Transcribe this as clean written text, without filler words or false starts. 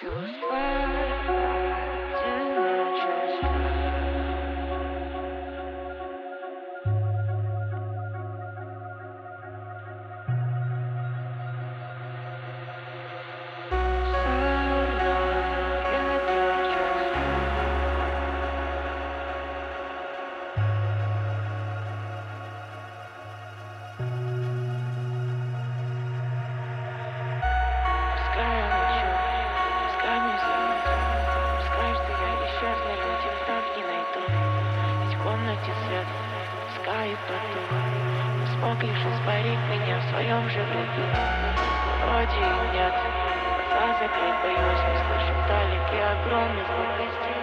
Чувства, отдельные чувства. Пускай я молчу, пускай мне заметно, пускай, что я исчезну, люди вновь не найдут. Ведь в комнате свет, пускай и потух. Но смог лишь испарить меня в своем же бреду. Вроде и нет, глаза закрыть боюсь, но слышу вдалеке огромный звук гостей.